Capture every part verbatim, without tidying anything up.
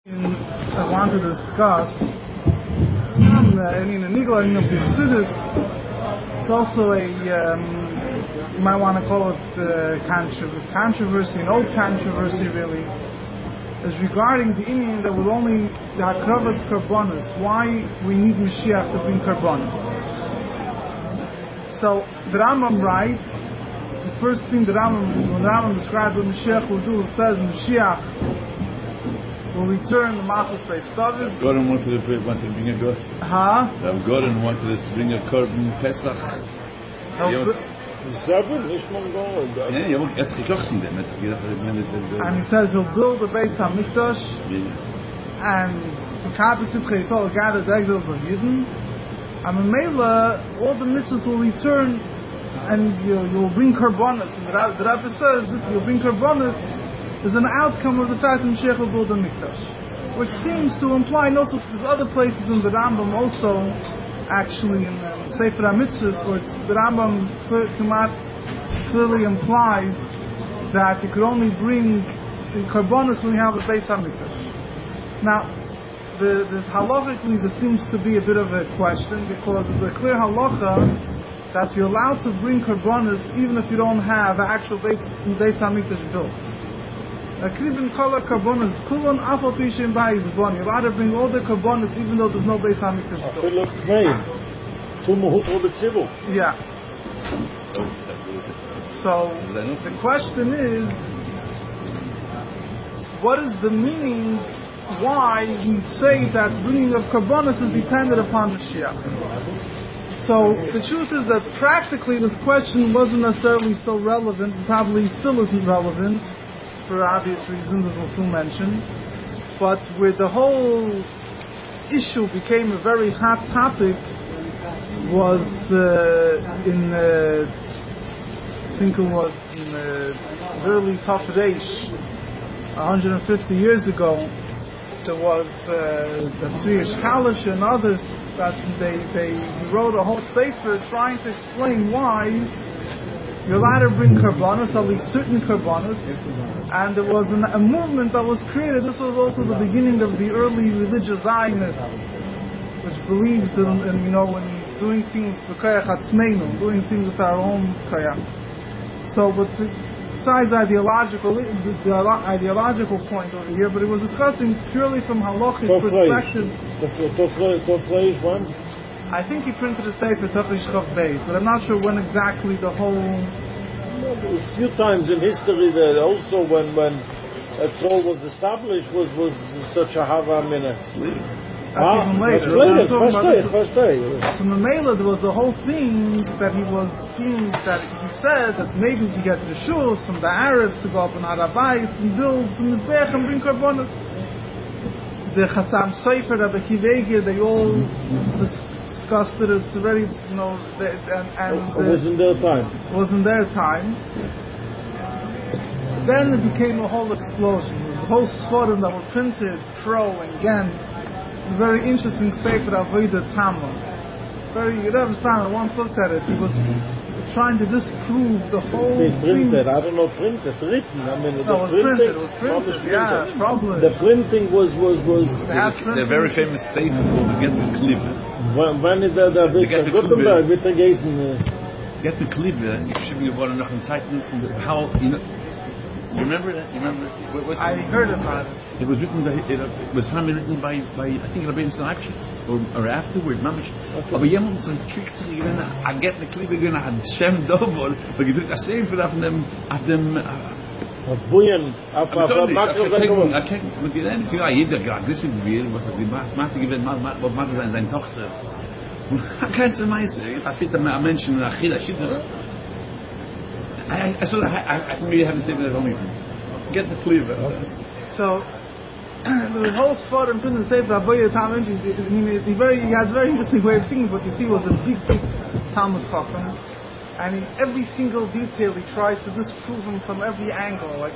I want to discuss some, uh, I mean, in Nigla, in Chassidus, it's also a, um, you might want to call it uh, controversy, controversy, an old controversy really, is regarding the Indian that will only, the Hakravas Karbonis, why we need Mashiach to bring Karbonis. So, the Rambam writes, the first thing the Rambam, when the Rambam describes what Mashiach will do, it says Mashiach will return the Malchus Beis David. Gordon wanted to, wanted to bring a God. Huh? Rav Gordon wanted to bring a Korban Pesach. Seven, nicht mal God. Yeah, you won't get to gekocht in them. And he says he'll build the Beis HaMikdash, and the Kabbalah Yisrael gather the exiles of Yidden, and in Mela, all the mitzvahs will return, and you'll, you'll bring Karbonis. And the Rabbi, the Rabbi says this, you'll bring Karbonis is an outcome of the fact that Mashiach will build the Mikdash, which seems to imply, and also there's other places in the Rambam also, actually in the Sefer HaMitzvahs, where it's, the Rambam clear, clearly implies that you could only bring the Karbonis when you have a Beis HaMikdash. Now, the, this halachically, this seems to be a bit of a question, because there's a clear halacha that you're allowed to bring Karbonis even if you don't have an actual Beis, Beis HaMikdash built. Akribin kala karbonis kulon afal pishim ba'is boni. You're allowed to bring all the karbonis even though there's no Beis HaMikdash built. Yeah. So the question is, what is the meaning? Why we say that bringing of karbonis is dependent upon the Mashiach? So the truth is that practically this question wasn't necessarily so relevant, and probably still isn't relevant, for obvious reasons, as we'll soon mention. But where the whole issue became a very hot topic was uh, in, uh, I think it was in uh, early Taf Reish, one hundred fifty years ago. There was uh, the Tzvish Kalish and others that they, they wrote a whole sefer trying to explain why you're allowed to bring karbonis, at least certain karbonis, and there was an, a movement that was created. This was also the beginning of the early religious Zionists, which believed in, in you know, in doing things b'koyach atzmeinu, doing things with our own koyach. So, but the, besides the ideological, the, the ideological point over here, but it was discussing purely from halachic perspective. Tofreish one. I think he printed a sefer Tafresh Chav Beis, but I'm not sure when exactly the whole. A few times in history, that also when when a Tzol was established, was was such a hava minute. That's ah, even later. That's later. First day, first day. So Mamela, there was a whole thing that he was being that he said that maybe we get the shus from the Arabs to go up on Harabayis and build the Mizbech and bring karbonis. The Chassam Sofer, Rabbi Akiva Eiger, they all discussed it. It's already, you know, they, and, and it wasn't their time. It wasn't their time. Then it became a whole explosion. There was a whole sforim that were printed pro and against. A very interesting sefer Avodah Tamah. Very, you know, understand. I once looked at it. He was trying to disprove the whole they thing. Printed. I don't know, printed, written. I mean, no, the it was printing, printed. It was printed. printed. Yeah, probably. The printing was was was. The very famous sefer called the Get the Klive. When, when is that? The Get Gutenberg with the Geisen. Get the Klive. Ich schreibe geworden noch in Zeiten von how you know. You remember that? You remember? What, what's I it? heard about it. It was written by, it, it was finally written by, by I think Rabbi Yisrael Akshitz, or, or afterward, Mamish. Aber jemand so kriegt sich gewinnt, I get the Klippe gewinnt, I had Shem Dovol, but gedrückt a sefer auf dem, auf dem, auf Buyen, auf dem Makro. I can't, but then, ich sage, jeder aggressiv wird, was er gemacht, macht er gewinnt, was macht er seine Tochter. Und kein zu Meister, ich verfehlt ein Mensch in der Achille, Achille. I, I, so I, I, I maybe haven't said that only. Get the cleaver. So the whole spot and printed sefer Avodah Tamah. I mean, it's very, he has a very interesting way of thinking. But you see, was a big, big Talmud Chacham, and in every single detail he tries to disprove him from every angle. Like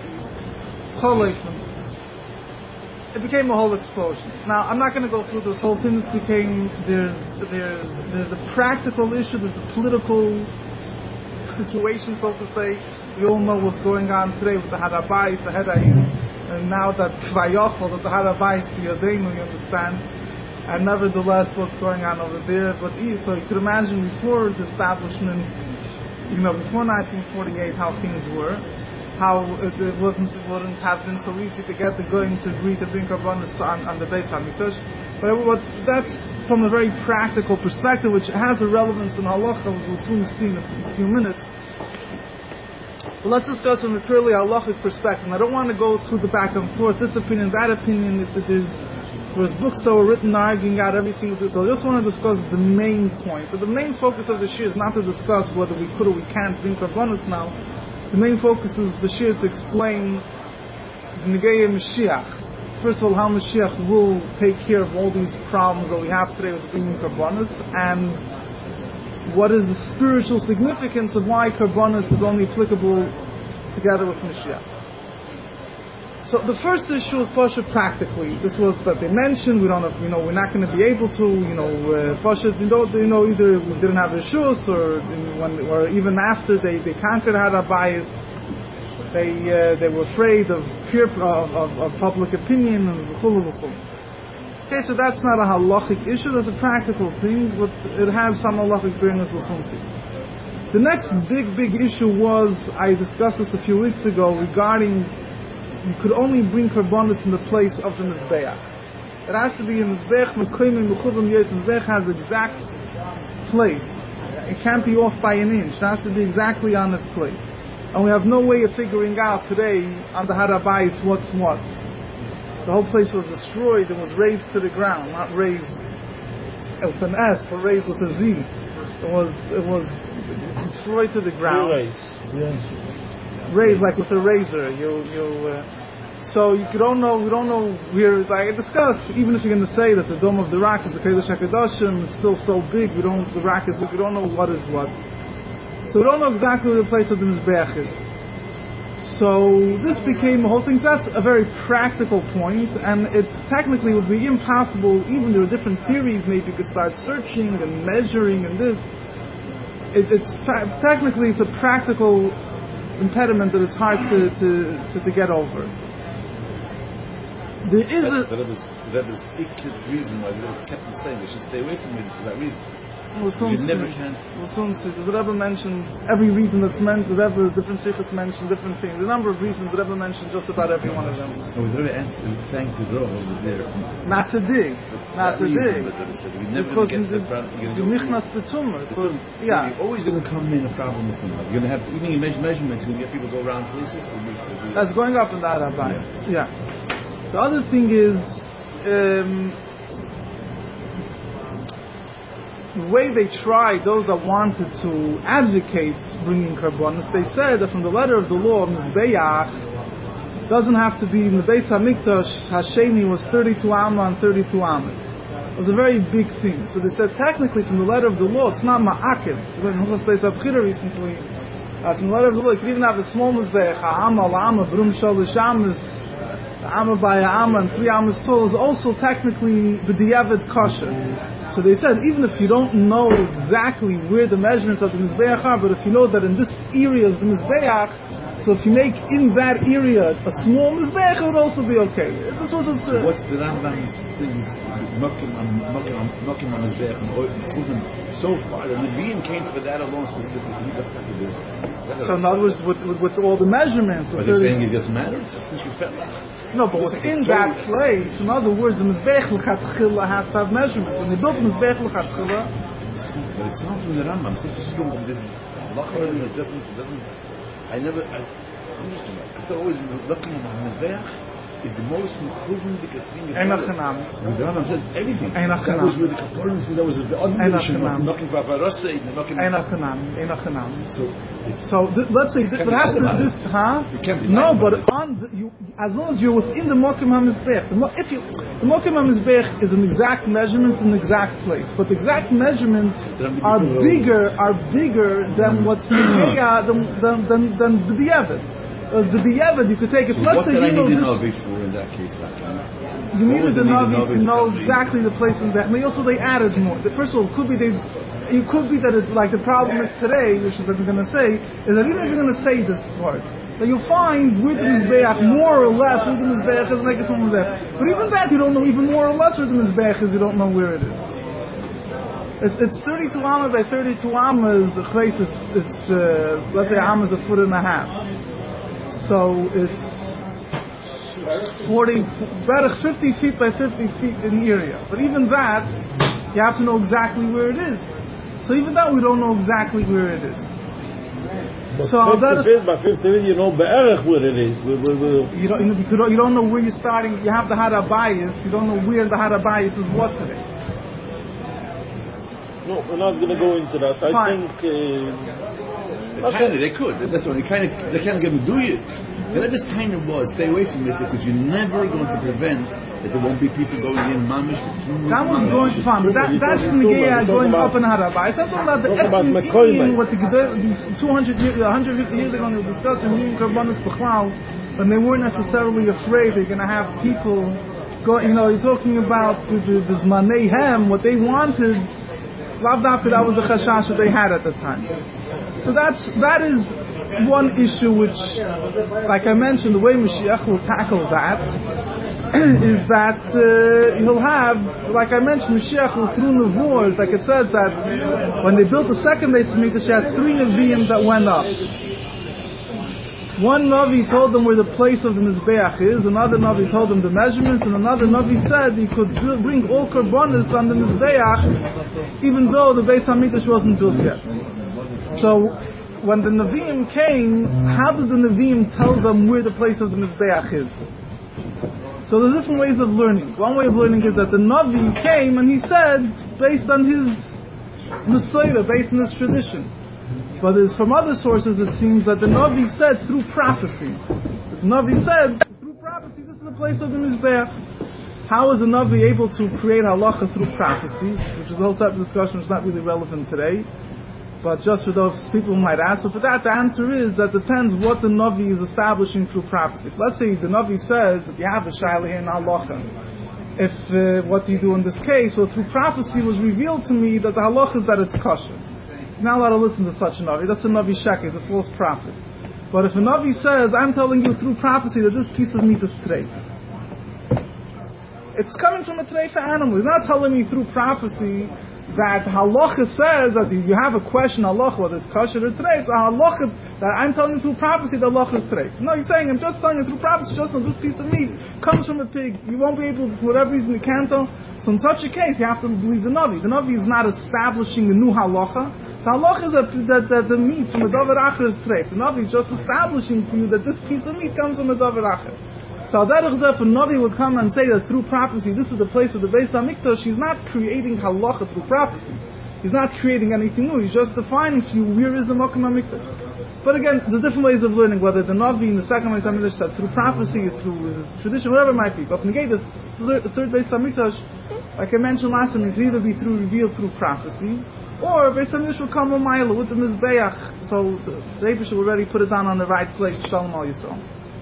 it became a whole explosion. Now I'm not going to go through this whole thing. This became there's there's there's the practical issue. There's the political situation, so to say. We all know what's going on today with the Harabais, the Hedayim, and now that Kvayochel, that the Harabais Biyadenu, you understand, and nevertheless what's going on over there. But so you could imagine before the establishment, you know, before nineteen forty-eight, how things were, how it, it wasn't, it wouldn't have been so easy to get the going to agree to bring Karbonis on, on the Beis HaMikdash. But what, that's from a very practical perspective, which has a relevance in halacha, which we'll soon see in a few minutes. But let's discuss from a purely halachic perspective. And I don't want to go through the back and forth, this opinion, that opinion. It, it is, there's books that were written arguing out every single detail. I just want to discuss the main point. So the main focus of the shir is not to discuss whether we could or we can't bring Karbonos now. The main focus is the shir to explain the Negei Mashiach. First of all, how Mashiach will take care of all these problems that we have today with bringing Karbonos, and what is the spiritual significance of why Karbonos is only applicable together with Mashiach. So the first issue is Pasha practically. This was that they mentioned, we don't have, you know, we're not going to be able to, you know, uh, Pasha, you know, you know, either we didn't have Rishus, or when, or even after they, they conquered Harabayas, they uh, they were afraid of peer of, of, of public opinion and v'chulu v'chulu. Okay, so that's not a halachic issue, that's a practical thing, but it has some halachic bearings we'll soon see. The next big, big issue was, I discussed this a few weeks ago, regarding you could only bring Karbonos in the place of the Mizbeach. It has to be in Mizbeach, Mekoyim, Mechuvim, Yetz. Mizbeach has the exact place. It can't be off by an inch. It has to be exactly on its place. And we have no way of figuring out today on the Harabais what's what. The whole place was destroyed and was razed to the ground, not razed with an S, but razed with a Z. It was it was destroyed to the ground. Yes. Razed like with a razor. You you. Uh, so you don't know. We don't know. We're like I discussed. Even if you're going to say that the Dome of the Rock is the Kodesh HaKadoshim, it's still so big. We don't. The Rock is big. We don't know what is what. So we don't know exactly where the place of the Mizbeach is. So this became the whole thing. So that's a very practical point, and it technically would be impossible. Even there are different theories. Maybe you could start searching and measuring and this. It, it's technically it's a practical impediment that it's hard to to, to, to get over. There is a that is that is big reason why they kept saying they should stay away from it for that reason. We'll soon you see. never can. We'll soon see. The Rebbe mentioned every reason that's meant, the Rebbe, different sikhs mentioned different things. The number of reasons the Rebbe mentioned just about every one of them. So we really answer and thank the Rebbe over there. Not to dig. Not to dig. You're never Because going to get the problem. You're nichnas betumah. Yeah. You're always going to come in a problem with them. You're going to have, even your measure, measurements, you're going to get people to go around places. That's going up in the Arabah. Yeah. yeah. The other thing is, um, the way they tried, those that wanted to advocate bringing Karbonos, they said that from the letter of the law, Mizbeach doesn't have to be in the Beis HaMikdash. Hashemi was thirty-two Amma and thirty-two Ammas. It was a very big thing. So they said technically from the letter of the law, it's not Ma'akiv. We went in Hilchos Beis HaBchira recently. Uh, from the letter of the law, you could even have a small Mizbeach, Amma, La'amma, Brum Shalish Ammas, Amma by Amma, and three Ammas tall is also technically B'diavad kosher. So they said, even if you don't know exactly where the measurements of the Mizbeach are, but if you know that in this area is the Mizbeach, so if you make in that area a small Mizbeach, it would also be okay. That's what it's, uh, what's the Rambam's things, Mokim on Mizbeach and so far, the Nevi'im came for that alone specifically. So in other words, with, with, with all the measurements. Are they saying it doesn't matter since you felt like no, but within so that place, in other words, the Mizbeach l'chatchila has to have measurements. When they built the Mizbeach l'chatchila, but it sounds from the Rambam, such a strong, this it doesn't, it doesn't, I never, I, I thought always looking at Mizbeach is the most improvement because thing is Einach Hanam. Because the Rambam said everything. Einach That was Hanam. where the Kaporim, that was the unmentioned, knocking for Aparasa, knocking... Einach Hanam. Einach Hanam. So, so th- let's say, th- there has to, this, huh? You can't be no, lying but about on the, you, as long as you're within the Mokim HaMizbech, the, mo- if you, the Mokim HaMizbech is an exact measurement in the exact place, but the exact measurements are bigger, are bigger than what's Megeya, than, than, than, than the Diavad. As the Diavad, you could take it. So let's what say did you I know need this. the Navi for in that case? Like, you needed the Navi to know to exactly the place in that. And they also they added more. The, first of all, it could be they. It could be that it, like the problem is today, which is what I'm going to say, is that even if you're going to say this part, that you'll find where the Mizbeach, more or less, where the Mizbeach is, make it from Mizbeach. But even that, you don't know, even more or less where the Mizbeach is, you don't know where it is. It's, it's thirty-two amas by thirty-two amas, it's, it's uh, let's say amas a foot and a half. So it's forty, better fifty feet by fifty feet in area. But even that, you have to know exactly where it is. So even that, we don't know exactly where it is. But so fifty feet by fifty feet, you know be'erech where it is. We, we, we. You don't, you don't, you don't know where you're starting. You have the Harabayas. You don't know where the Harabayas is what today. No, we're not going to go into that. I Fine. think uh, Kind of, they could. That's what they kind of they can't get them do it. Whatever this kind of was, stay away from it because you're never going to prevent that there won't be people going in mamish. That was going to fun, but that, that's the Negea going up in Harabai. It's not talking about the Exim Indian, what the Gedel, two hundred, one hundred fifty years ago, they were discussing Yin Karbanis Bechlau, when they weren't necessarily afraid they're going to have people go, you know, you're talking about the, the, the Zmanei Hem, what they wanted, Lavdafka, that was the Chashash that they had at the time. So that's, that is one issue which, like I mentioned, the way Mashiach will tackle that is that uh, he'll have, like I mentioned, Mashiach will through Nevuah, like it says that when they built the second Beis Hamikdash, they had three Nevi'im that went up. One Navi told them where the place of the Mizbeach is, another Navi told them the measurements, and another Navi said he could bring all Karbonis on the Mizbeach, even though the Beis Hamikdash wasn't built yet. So, when the Nevi'im came, how did the Nevi'im tell them where the place of the Mizbeach is? So there's different ways of learning. One way of learning is that the Navi came and he said, based on his Nusayra, based on his tradition. But there's from other sources it seems that the Navi said through prophecy. The Navi said, through prophecy, this is the place of the Mizbeach. How is a Navi able to create halacha through prophecy? Which is a whole separate discussion, which is not really relevant today. But just for those people who might ask, so for that the answer is that depends what the Navi is establishing through prophecy. Let's say the Navi says that you have a shayla here in halacha. If, uh, what do you do in this case? Well, through prophecy was revealed to me that the halacha is that it's kosher. You're not allowed to listen to such a Navi. That's a Navi Shek, he's a false prophet. But if a Navi says, I'm telling you through prophecy that this piece of meat is treif, it's coming from a treif animal. He's not telling me through prophecy that halacha says that if you have a question halacha whether it's kosher or treif, so halacha that I'm telling you through prophecy that halacha is treif. No, he's saying I'm just telling you through prophecy, just on this piece of meat comes from a pig. You won't be able, for whatever reason, you can't tell. So in such a case, you have to believe the Navi. The Navi is not establishing a new halacha. The halacha is that, that, that the meat from a davar acher is treif. The Navi is just establishing for you that this piece of meat comes from a davar acher. So if a Navi would come and say that through prophecy, this is the place of the Beis HaMikdash, he's not creating halacha through prophecy. He's not creating anything new. He's just defining for you where is the Mokum HaMikdash. But again, there's different ways of learning, whether the Navi in the second Beis HaMikdash said through prophecy, through his tradition, whatever it might be. But negate the third Beis HaMikdash, like I mentioned last time, it could either be through revealed through prophecy, or Beis HaMikdash will come a mile with the Mizbeach. So the Eibush will already put it down on the right place. Shalom al Yisrael.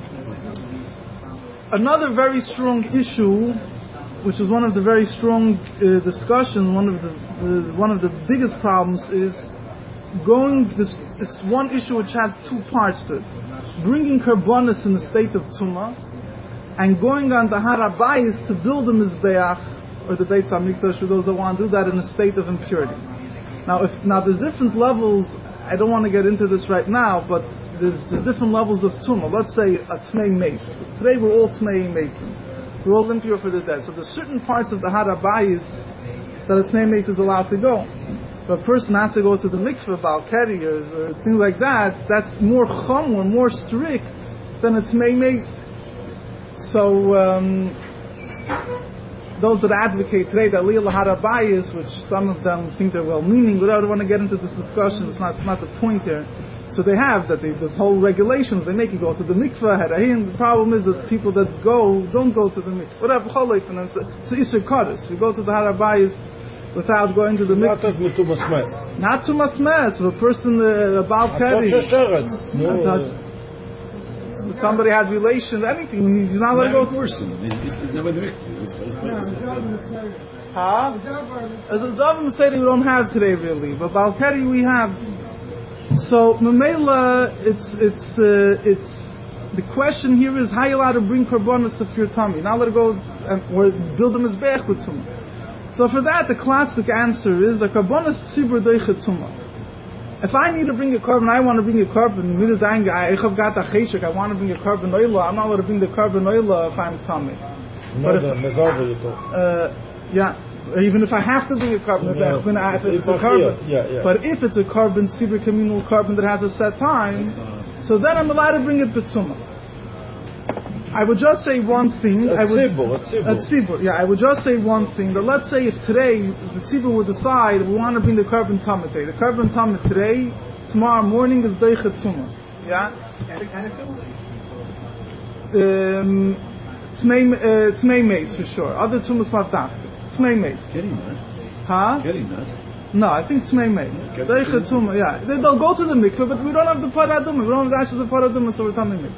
Another very strong issue, which is one of the very strong uh, discussions, one of the uh, one of the biggest problems is going. This, it's one issue which has two parts to it: bringing karbonis in the state of tumah, and going on the harabayis to build the mizbeach or the Beis Hamikdash for those that want to do that in a state of impurity. Now, if now there's different levels. I don't want to get into this right now, but there's, there's different levels of tumah. Let's say a tmei mace. Today we're all tmei mason. We're all impure for the dead. So there's certain parts of the harabayis that a tmei mace is allowed to go. If a person has to go to the mikveh, balkeri, or, or things like that, that's more chum or more strict than a tmei mace. So um, those that advocate today that Aliyah Harabayis, which some of them think they're well-meaning, but I don't want to get into this discussion. It's not, it's not the point here. So they have that they, this whole regulations they make you go to the mikveh. Harahin. The problem is that people that go don't go to the mikveh. Whatever cholif and it's it's Isser Kodesh. We go to the Harabayis without going to the mikveh. Not to masmes. Not to masmes. If a person uh, about carry. Somebody had relations, anything, he's not allowed to go to person. He's never the mikveh. Huh? As a Dovim say, we don't have today really, but Balkari we have. So Mamela, it's it's uh, it's the question here is how you allowed to bring karbonos if you're tummy. Now let it go and or build them as be'ech with tumah. So for that, the classic answer is the karbonos tzibur doichet tumah. If I need to bring a carbon, I want to bring a carbon. I have got a cheshek. I want to bring a carbon oil. I'm not allowed to bring the carbon oil if I'm tummy. But if, uh, yeah, even if I have to bring a carbon, yeah. if, if it's a carbon, yeah, yeah. But if it's a carbon, tzibur communal carbon that has a set time, so then I'm allowed to bring it b'tumah. I would just say one thing. A I would, tzibur, a tzibur. A tzibur, yeah. I would just say one thing. That let's say if today the tzibur would decide we want to bring the carbon tumah today. The carbon tumah today, tomorrow morning is deichet tumah. Yeah. Um, Tmei mates for sure. Other tumas not that. Tmei mates. Getting that. Huh? Getting that. No, I think Tmei mates. Deichet tumah. Yeah. They, they'll go to the mikveh, but we don't have the paradumah. We don't have the ashes of paradumah, so we're tummy mates.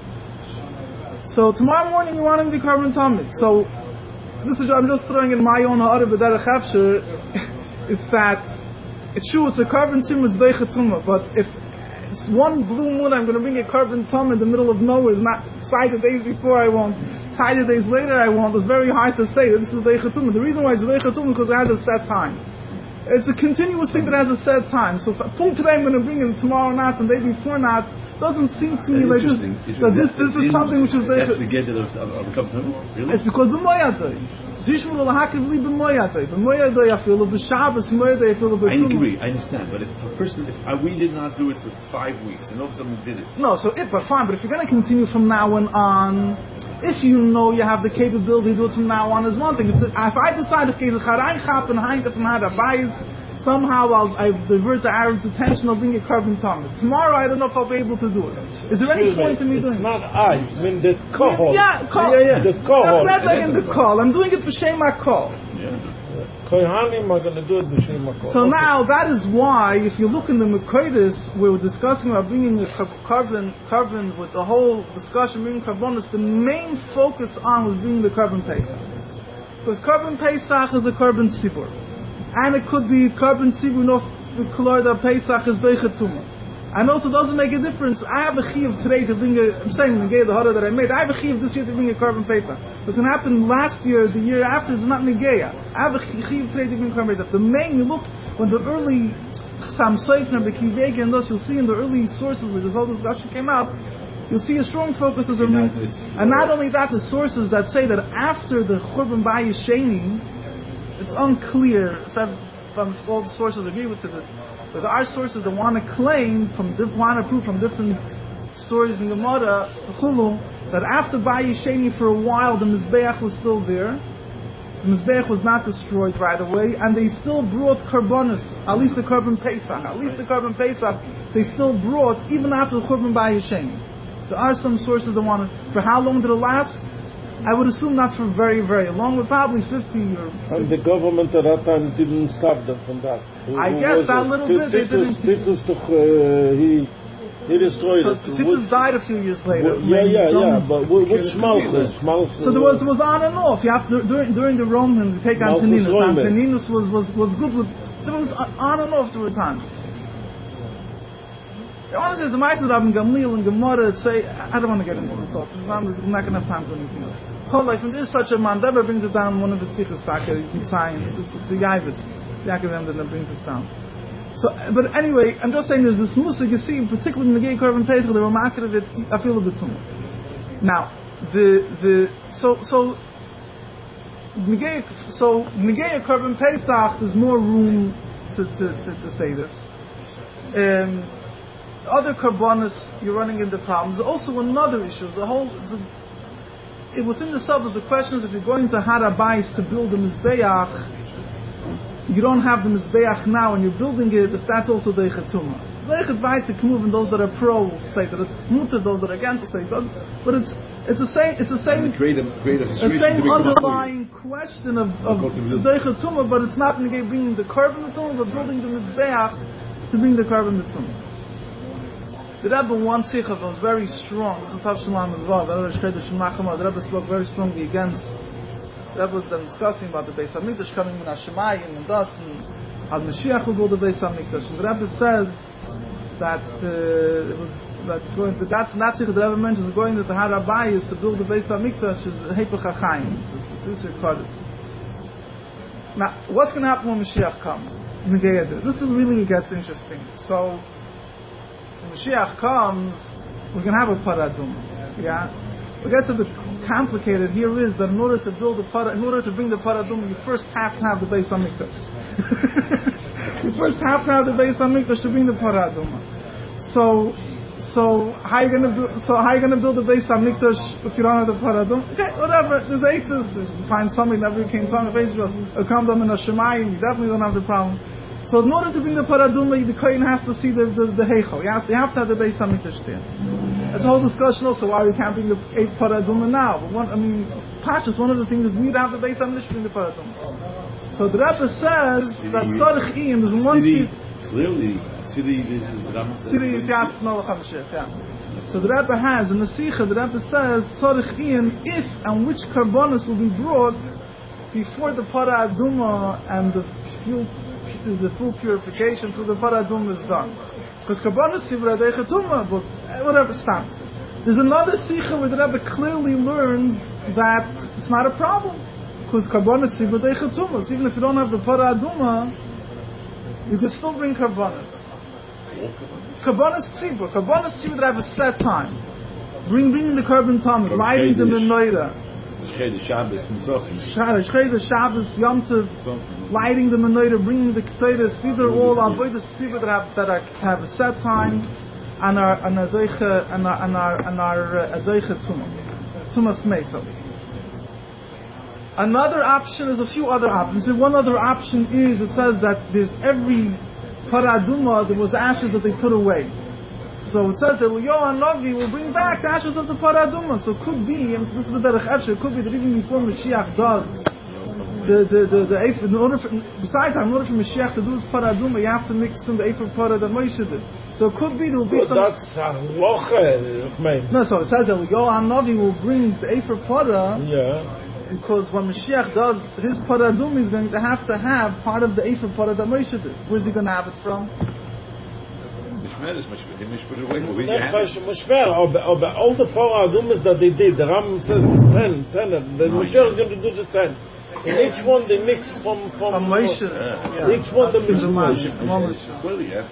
So tomorrow morning you want him to carbon tummy. So this is I'm just throwing in my own ha'ara b'derech hefsher. It's that it's true. It's a carbon tumah, it's deichet tumah. But if it's one blue moon, I'm going to bring a carbon tumah in the middle of nowhere. It's not cited days before I won't. Cited days later I won't. It's very hard to say that this is deichet tumah. The reason why it's deichet tumah is because it has a set time. It's a continuous thing that has a set time. So if from today I'm going to bring it, tomorrow not, and the day before not. Doesn't seem to me like this. That this, this is something which is there. That's the get of of of the really. It's because b'moyadei. Zishmur l'hakiv li b'moyadei. B'moyadei afilu b'Shabbos. B'moyadei afilu b'Tumah. I agree. I understand. But if a person, if I, we did not do it for five weeks, and all of a sudden we did it. No, so if but fine. But if you're going to continue from now on, if you know you have the capability to do it from now on, is one thing. If, the, if I decide if it's charayin chap and heinkas and hadabayis. Somehow I'll, I'll divert the Arab's attention. I'll bring a carbon tumah. Tomorrow I don't know if I'll be able to do it. Is there any point in me doing it? It's not I. I mean the call. Yeah, call. Yeah, yeah. The call. That's like in the call. I'm doing it b'shem call. Kohanim are going to do it b'shem call. So now that is why, if you look in the Mekoides, we were discussing about bringing a carbon, carbon with the whole discussion, bringing carbonis. The main focus on was bringing the carbon pesach, because carbon pesach is a carbon tzibur. And it could be carbon tzibur no the color that Pesach is deichet tumah. And also doesn't make a difference. I have a chiyuv today to bring a, I'm saying the negay, the hara that I made, I have a chiyuv this year to bring a carbon Pesach. What's going to happen last year, the year after, is not negay. I have a chiyuv today to bring carbon Pesach. The main, you look, when the early Sam Seifner, the Kivegi, and those, you'll see in the early sources where this whole discussion came out, you'll see a strong focus on and, and not only that, the sources that say that after the Churban Bayis Sheni, it's unclear if, I've, if I'm, all the sources agree with this, but there are sources that want to claim from want to prove from different stories in Gemara, Chulu, that after Bayis Sheni for a while the Mizbeach was still there. The Mizbeach was not destroyed right away, and they still brought karbonis, at least the carbon Pesach, at least the carbon Pesach, they still brought even after the Churban Bayis Sheni. There are some sources that want to. For how long did it last? I would assume not for very, very long, but probably fifty or sixty. And the government at that time didn't stop them from that. Who, I who guess that little bit they Titus, didn't. Titus, uh, he, he destroyed so it. Titus died a few years later. Well, yeah, yeah, yeah, but which Malchus? Malchus? So there was, there was on and off. You have to, during, during the Romans, you take Antoninus. Antoninus was, was, was good with, there was on and off there were times. I want to say the Ma'aseh Rabbi Gamliel and Gemara say, I don't want to get into this stuff. I'm not going to have time for anything else. Whole life, when there's such a man, Deborah brings it down one of the Sikhs, it's science, it's, it's a Yavitz, Yaakov that brings this down. So, but anyway, I'm just saying there's this musig you see, particularly in the Gay Carbon Pesach, the remarkable of it, I feel a bit too much. Now, the, the, so, so, Negei, so, Negei Carbon Pesach, there's more room to, to, to, to say this. Um, other carbonis, you're running into problems. There's also another issue, the whole, the, it, within the self is the question is if you're going to Harabais to build a Mizbeach, you don't have the Mizbeach now and you're building it, if that's also the Echetuma. Zeichet Vaitik move, and those that are pro say that it's mutter, those that are against say it doesn't. But it's it's the same it's the same create a, create a the same underlying question of of Zeichet Tumah, but it's not bringing the carbon Tumah, but building the Mizbeach to bring the carbon Tumah. The Rebbe one Sikha was very strong. This is Tav Shalom Vav. The Rebbe spoke very strongly against. The Rebbe was then discussing about the Beis Hamikdash coming in Hashemayim and thus and Al Mashiach will build the Beis Hamikdash. And the Rebbe says that uh, it was that going that that's not the Rebbe mentions going that the Harabai is to build the Beis Hamikdash is Hepech HaChaim. It's it's Isser Kodesh. Now, what's going to happen when Mashiach comes? This is really what gets interesting. So, when Mashiach comes, we're going to have a paradum. Yeah? What gets a bit complicated here is that in order to build a para, in order to bring the paradum, you first have to have the Beis Hamikdash. You first have to have the Beis Hamikdash to bring the paradum. So, so how you gonna build? So how you gonna build the Beis Hamikdash if you don't have the paradum? Okay, whatever. There's eitzes. You find something that never came to face us. A come them in a shemayim. You definitely don't have the problem. So in order to bring the paradum, the kohen has to see the the, the heichal. You have, you have to have the Beis Hamikdash there. There's a whole discussion also why we can't bring the eight paradum now. But one, I mean, Pashas, one of the things is we need to have the Beis Hamikdash bring the paradum. So the Rebbe says that Tzarich Ian, there's one seed. Clearly, Siri is Yasif Melech HaMashiach, yeah. So the Rebbe has, in the Sikha, the Rebbe says, Tzarich Ian, if and which karbonos will be brought before the Para Aduma and the full, the full purification through the Para Aduma is done. Because karbonos Sivra Deichatuma, but whatever stands. There's another Sikha where the Rebbe clearly learns that it's not a problem. Because karbonos Sivra Deichatuma, so even if you don't have the Para Aduma, you can still bring karbonos. Karbonos tzibur. Karbonos tzibur that have a set time. Bring, bringing the carbon tamid, lighting the menorah. Shchei Shabbos himself. Shchei the Shabbos, Yom Tov, lighting the menorah, bringing the ketores. These are all avodas tzibur that have that are, have a set time, and are and are doicha and are and are and are uh, doicha tumah, tumas meisel. Another option is a few other options. And one other option is it says that there's every paraduma there was ashes that they put away. So it says that Eliyahu Hanavi will bring back the ashes of the paraduma. So it could be, and this is the Derech, it could be that even before Mashiach does the the the, the Ephah, in order for, besides in order for Mashiach to do his paraduma, you have to mix in the Ephah para that Moshe did. So it could be there will be well, some. That's halacha. No, so it says that Eliyahu Hanavi will bring the Ephah para. Yeah. Because when Mashiach does his paradum, he's going to have to have part of the Ephah para that Moshe did. Where's he going to have it from? All the paradumas that they did, the Ram says it's ten, ten. The Mashiach is going to do the ten. In each one they mix from from, from Moshe. Yeah. Each one they mix from Moshe.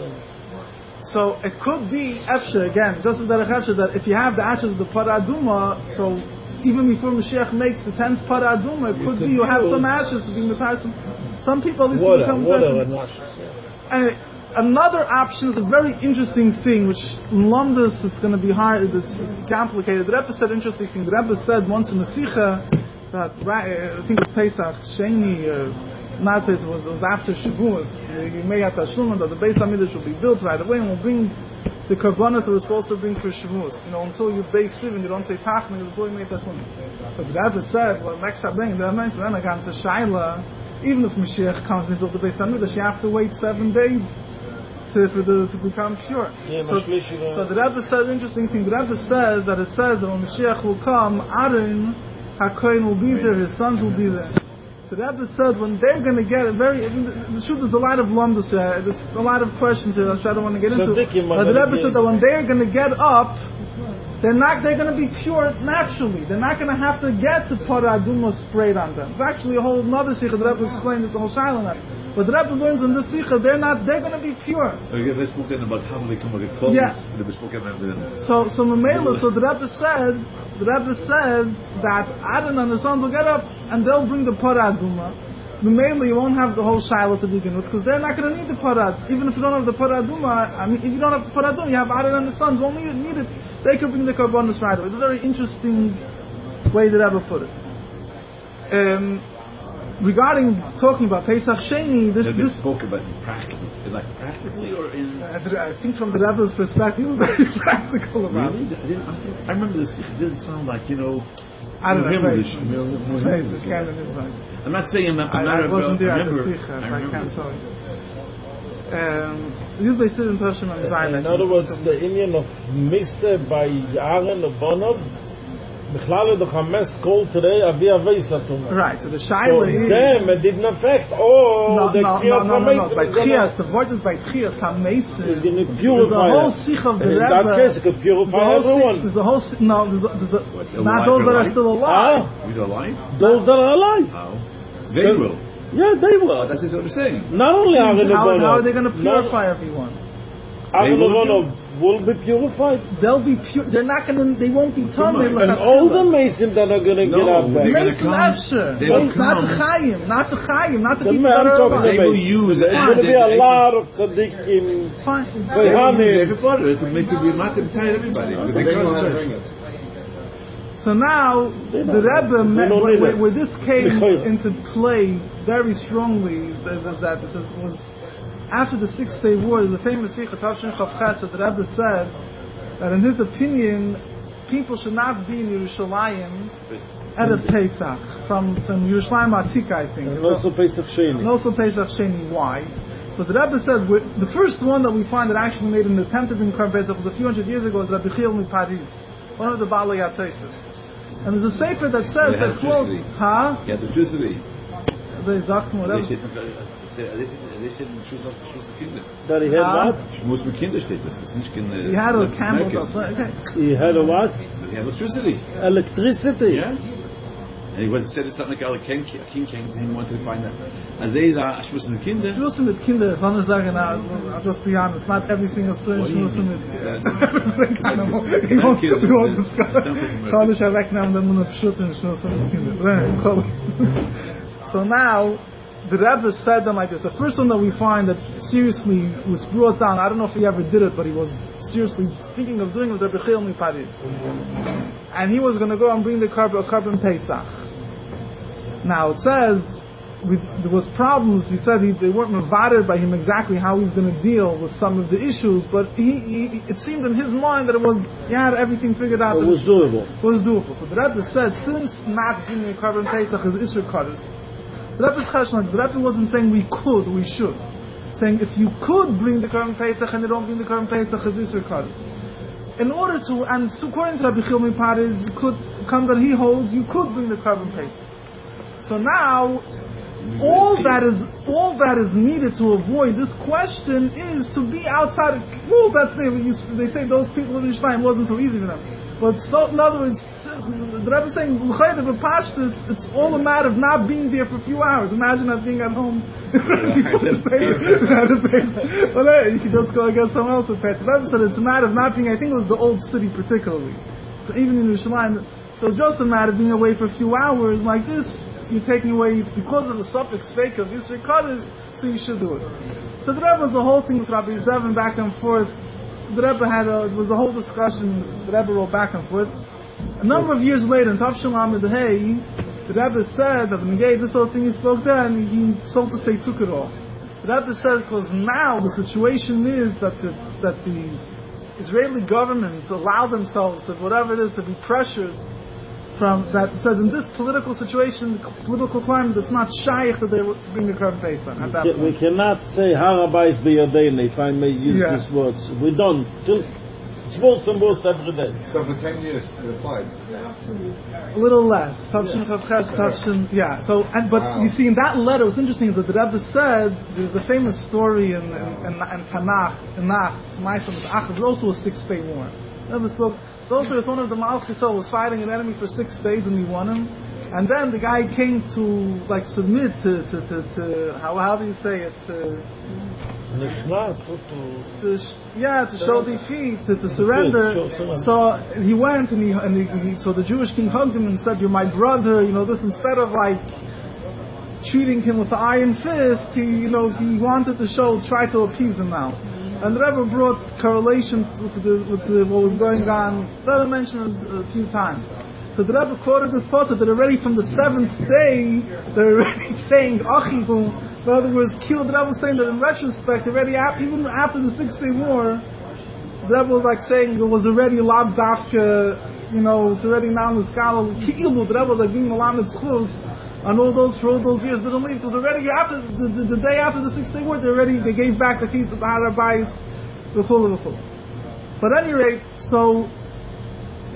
So it could be Efshe again, just as Derech Efshe, that if you have the ashes of the paraduma, so even before Mashiach makes the tenth para aduma, it could be you have some ashes to be matar. Some, some people at least water, become water and ashes. Yeah. And another option is a very interesting thing, which in Lomdus it's going to be hard. It's, it's complicated. The Rebbe said interesting thing. The Rebbe said once in the Sikha that I think it was Pesach Sheni or not Pesach, it was, it was after Shavuos. You may have to assume that the Beis Hamikdash will be built right away and will bring the karbonos that we're supposed to bring for Shavuos. You know, until you base seven, you don't say Tachman, it's all you make Tachman. But the Rebbe said, well, next Shabbos, the Rebbe mentioned, then again, it's a Shaila, even if Mashiach comes and builds the Beis Hamikdash, you have to wait seven days to, for the, to become pure. Yeah, so, so the Rebbe says, interesting thing, the Rebbe says that it says that when Mashiach will come, Aaron, HaKohen will be there, his sons will be there. The Rebbe said when they're going to get it, very, I mean, the, the truth is a lot of lumdus here, there's a lot of questions here, I don't want to get into. But the Rebbe said that when they're going to get up, they're not, they're going to be pure naturally. They're not going to have to get the para aduma sprayed on them. It's actually a whole another sikha, the Rebbe explained, it's a whole shaila on that. But the Rebbe learns in this sikha, they're not, they're going to be pure. So again, let's spoke about how they come with clothes. Yes. So, so Mamela, so the Rebbe said, the Rebbe said that Aaron and his sons will get up and they'll bring the para aduma. Mamela, you won't have the whole shaila to begin with, because they're not going to need the para. Even if you don't have the para aduma, I mean, if you don't have the para aduma, you have Aaron and his sons won't need, need it. They could bring the karbonos right away. It's a very interesting way the Rebbe put it. Um, regarding talking about Pesach Sheni, this, they this spoke about practically, like practically, or in. I think from the Rebbe's perspective, he was very practical about really? it. I, didn't, I remember this. It didn't sound like, you know. I don't know. Crazy. Crazy. I'm not saying I'm not. I'm I, not I wasn't there I at the remember, Sikha, I I remember can't this. tell you. Um, in other words, the union of Misa by Aaron of Bonov, Bechlal the Hamas called today Avia Veisatuma. Right, so the So Shaila is... them, it didn't affect all No, the no, no, Kriyas no, no, no. HaMesim. By is gonna- Tchias, the word is by Tchias HaMesim. It's going to There's a purify whole it. sikh of the And in Rebbe. that case, it could There's a purify whole sikh- everyone. There's a whole sikh, no, there's a, there's a, not alive, those that they're are alive? still alive. We do alive? Those that are alive. How? They So- will. Yeah, they Oh, will. that's just what I'm saying. Not only How, Aaron how are they going to purify everyone? Aaron will will be purified. They'll be pure. They're not going to. They won't be tummy. And all the Mason that are going to No, get out they're back. gonna Mason come- Efsher. they will Not the come- Chaim. Not the Chaim. Not the, The people man that are talking alive. They will Mason. use There's it. going to be a They- lot of tzaddikim. Fine. They will use Kohanim. everybody to make to be matter to everybody. Because They they know how to can't bring it. So now They the don't- Rebbe, they met, don't where, need where, it. where this came Because- into play very strongly, that, that, that it was after the Six Day War. The famous Sikh Tavshin Chavches that the Rebbe said that in his opinion, people should not be in Yerushalayim at a Pesach from, from Yerushalayim Atika, I think. And also Pesach Sheni. And also Pesach Sheni. Why? So the Rebbe said we're- the first one that we find that actually made an attempt at Korban Pesach was a few hundred years ago. Was Rabbi Chil Miparis, one of the Balei Yatesis. And there's a sefer that says They had that quote, electricity. huh? You have electricity. They sagt mir, They whatever. shouldn't they shouldn't choose not to choose the kinder. That he had Ah. what? Muss mit Kinder steht das. Das ist nicht kein... He had a camel. Okay. He had a what? He had electricity. Electricity. Yeah. And he was said something like a king, a king came to him wanted to find out. As they are, ich muss mit Kinder. Schluss mit Kinder, ich kann nicht sagen, na, I'll just be honest, not every single student What do you Schluss mit mean? Keine Ahnung. He won't he won't discuss. Kann ich wegnehmen, dann muss ich schütten, Schluss mit Kinder. So now, the Rebbe said them like this. The first one that we find that seriously was brought down, I don't know if he ever did it, but he was seriously thinking of doing it, was Rebbe Chil Miparis. And he was going to go and bring the carbon, carbon Pesach. Now it says, with, there was problems, he said he, they weren't provided by him exactly how he's going to deal with some of the issues, but he, he, it seemed in his mind that it was, he had everything figured out. It that was doable. It was doable. So the Rebbe said, since not bringing carbon Pesach is Isser Kaddish, the Rebbe's cheshvan, the Rebbe wasn't saying we could, we should. Saying if you could bring the carbon Pesach and you don't bring the carbon Pesach is Isser Kaddish. In order to, and so according to Rabbi Chil Miparis, you could, come that he holds, you could bring the carbon Pesach. So now, all that is all that is needed to avoid this question is to be outside of, well, that's they, they say those people in Yerushalayim wasn't so easy for them. But so, in other words, the Rebbe is saying, Pashtus, it's all a matter of not being there for a few hours. Imagine not being at home. Well, hey, you can just go against someone else with Pesach. The Rebbe said it's a matter of not being, I think it was the old city particularly. But even in Yerushalayim, so it's just a matter of being away for a few hours like this. You're taking away, because of the suffix fake of Yisrael Kaddish, so you should do it. So the Rebbe was a whole thing with Rabbi Zevin back and forth. The Rebbe had a, it was a whole discussion, the Rebbe wrote back and forth. A number of years later, in Tav Shalom Hey, the Rebbe said that when he gave this whole thing he spoke then, he, so to say, took it all. The Rebbe said, because now the situation is that the, that the Israeli government allow themselves to, whatever it is, to be pressured from that. It says in this political situation, political climate, it's not shaykh that they were to bring the Korban Pesach at that point. We cannot say Harabais B'Yadein, if I may use Yeah. these words. We don't. Till Tzvos and Vos every day. So for ten years, it applied. A little less. Tavshin Chavches, Tavshin, yeah. So, and, but Wow. you see, in that letter, what's interesting is that the Rebbe said, there's a famous story in, in, in, in Tanakh, in Nach, Shemaisam, there's also a six-day war. The Rebbe spoke, it's also if one of the Malchisol was fighting an enemy for six days and he won him, and then the guy came to, like, submit to, to, to, to how, how do you say it, to, to sh- yeah, to show defeat, to, to surrender. So he went and he, and he, he, so the Jewish king hugged him and said, "You're my brother." You know, this instead of like treating him with the iron fist, he, you know, he wanted to show, try to appease him now. And the Rebbe brought correlation with the, with the, what was going on. The Rebbe mentioned it a few times. So the Rebbe quoted this passage that already from the seventh day, they're already saying, Achihu. In other words, Kil, the Rebbe was saying that in retrospect, already af- even after the Six Day War, the Rebbe was like saying it was already Lab Dafka, you know, it's already now in the scholar, Ki'ilu, the Rebbe was like being Malamed Schus, and all those, for all those years didn't leave, because already after, the, the, the day after the Six Day War, they already, they gave back the keys to the Harabais, the Chul, the Chul. But at any rate, so,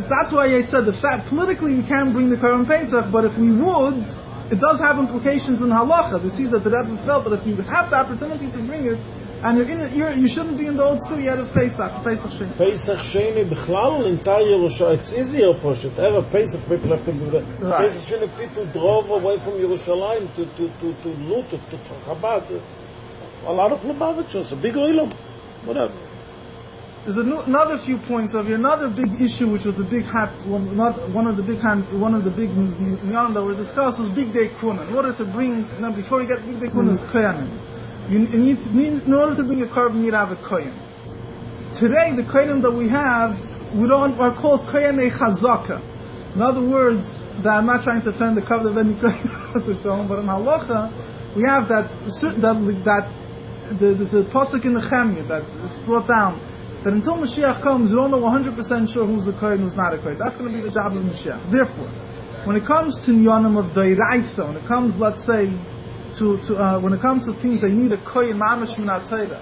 that's why I said the fact politically we can't bring the Korban Pesach, but if we would, it does have implications in halacha. You see that the Rebbe felt that if you have the opportunity to bring it, and you're in it, you're, you shouldn't be in the old city out of Pesach, Pesach Sheni. Pesach Sheni, Bichlal, entire Yerushalayim. It's easier for it. Ever Pesach people have to do that. Right. Pesach Sheni people drove away from Yerushalayim to to to to loot it to Chabad. A lot of Lubavitchers, a big oilum, whatever. There's a, another few points of here. Another big issue, which was a big hat, one, not one of the big hand, one of the big nyan that were discussed was Big Day Kuna. In order to bring, now before you get Big Day Kuna, is Koyanim. You, you need, to, need, in order to bring a korban, you need to have a kohen. Today, the kohenim that we have, we don't are called kohenei chazaka. In other words, that I'm not trying to offend the cover of any kohen, but in halacha, we have that that that the the, the pasuk in the Nehemiah that it's brought down. That until Mashiach comes, you don't know one hundred percent sure who's a kohen, who's not a kohen. That's going to be the job of Mashiach. Therefore, when it comes to Nyanim of Dairaisa, when it comes, let's say, to, to uh, when it comes to things they need a kohen, mamash min ha-Torah.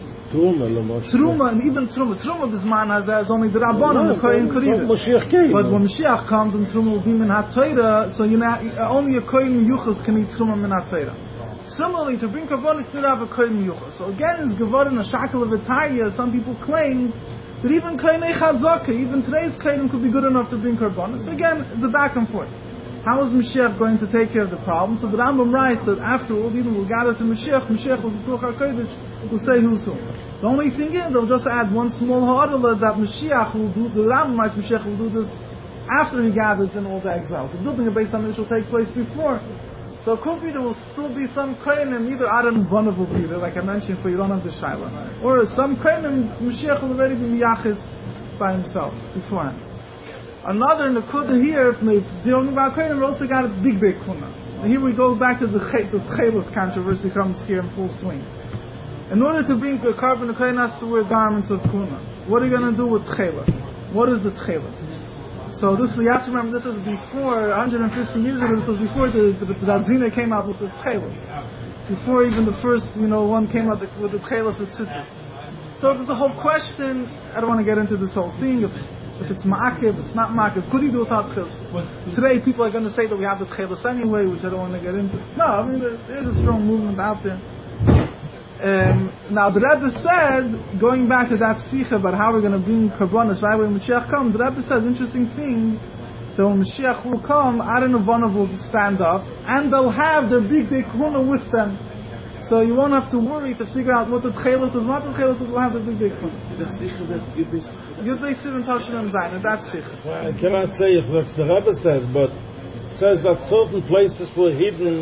Truma, and even Truma. Truma bisman hazeh is only the Rabbanim, the kohen could eat it. But when Mashiach comes and Truma will be min ha-Torah, so you know, only a kohen miyuchas can eat Truma min ha-Torah. Similarly, to bring karbonis, you need to have a kohen miyuchas. So again, it's Gevarin, a shackle of Itaria. Some people claim that even kohenei chazaka, even today's kohenim could be good enough to bring karbonis. Again, it's a back and forth. How is Mashiach going to take care of the problem? So the Rambam writes that after all, even we'll gather to Mashiach, Mashiach will talk our kodesh, will say who's who. The only thing is, I'll just add one small ha'adala that Mashiach will do, the Rambam writes Mashiach will do this after he gathers in all the exiles. The building of Beis HaMikdash will take place before. So it could be there will still be some kohenim, either Aaron Bonav will be there, like I mentioned, for you don't have the Shaila. Or some kohenim, Mashiach will already be miyachis by himself, beforehand. Another Nakuda here, if the only about kohenim, we also got a Big Day Kuna. Here we go back to the Tchelis controversy comes here in full swing. In order to bring the korban, the kohen has to wear garments of Kuna. What are you going to do with Tchelis? What is the Tchelis? So this, you have to remember, this is before, one hundred fifty years ago, this was before the, the, the Radzina came out with this Tchelis. Before even the first, you know, one came out with the Tchelis with Tzitzis. So there's a whole question, I don't want to get into this whole thing, if, if it's Ma'akiv, it's not Ma'akiv, could he do it without Tchelis? Today people are going to say that we have the Tchelis anyway, which I don't want to get into. No, I mean, there's a strong movement out there. Um, now the Rebbe said, going back to that Sicha about how we're going to bring Karbonis right when Mashiach comes, the Rebbe said, interesting thing, that when Mashiach will come, Aaron and Vonav will stand up, and they'll have their big day kuna with them. So you won't have to worry to figure out what the Tchelis is, what the Tchelis is, will have the big day kuna. Yud Beisiv and Tashanim Zayin, and that's Sicha. I cannot say if that's the Rebbe said, but it says that certain places were hidden,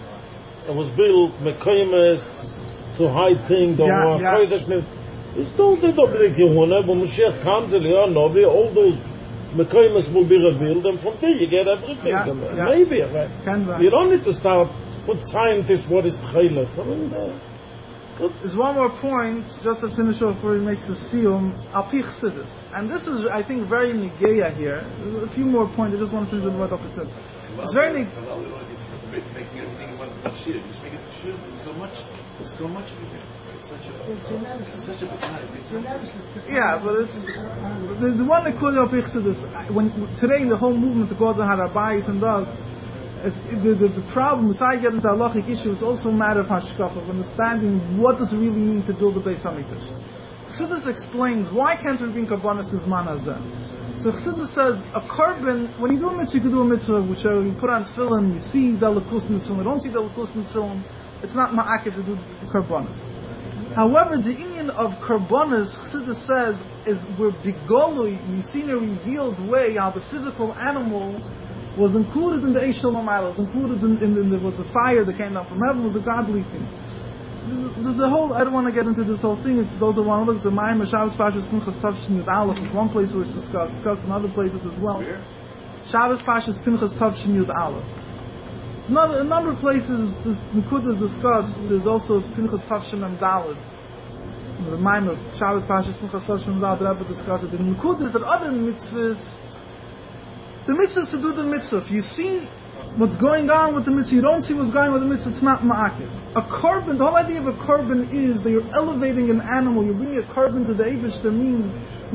it was built, Mekoimes, to hide things, don't yeah, want yeah. It's still the big Yehuna, when Mashiach comes, all those Mekoimes will be revealed, and from there you get everything. Yeah, yeah. Maybe, right? You don't need to start put scientists what is Tchelis. I mean, uh, there's one more point, just to finish off before he makes the siyum, Alpi Chassidus. And this is, I think, very Nigeya here. There's a few more points, I just want to finish with what Alpi said. It's very Nigeya. Making everything about Mashiach, just make it sure there's so much, there's so much of it. It's such a, it's such a big time. Yeah, but it's, the, the one that calls Alpi Chassidus, when today in the whole movement that goes on Harabais and does, if, the, the, the problem, besides getting into halachic issue, it's also a matter of hashkafa, of understanding what does it really mean to build a Beis HaMikdash. Chassidus explains why can't we bring karbanos b'zman hazeh. So Chassidus says a korban, when you do a mitzvah, you can do a mitzvah which uh, you put on tefillin, you see the lakus in tefillin, you don't see the lakus in tefillin, it's not ma'akiv to do the karbanos. However, the inyan of karbanos, Chassidus says, is where bigolui, you see in a revealed way how the physical animal was included in the Eish Shalom Alah, was included in, in, in there was a fire that came down from heaven, was a godly thing. There's the whole, I don't want to get into this whole thing, if those who want to look, so Mayim Shabbos Pashas Pinchas Tavshin Yud Aleph is one place where it's discussed, discussed in other places as well. Where? Shabbos Pashas Pinchas Tavshin Yud Aleph. It's not, a number of places, this Nikud is discussed, there's also Pinchas Tavshin and Daled. The Mayim of Shabbos Pashas Pinchas Tavshin and Daled, the Rebbe discussed it. The Nikud is that other mitzvahs, the mitzvah is to do the mitzvah. If you see what's going on with the mitzvah, you don't see what's going on with the mitzvah, it's not ma'akiv. A korban, the whole idea of a korban is that you're elevating an animal, you're bringing a korban to the Eibush, that means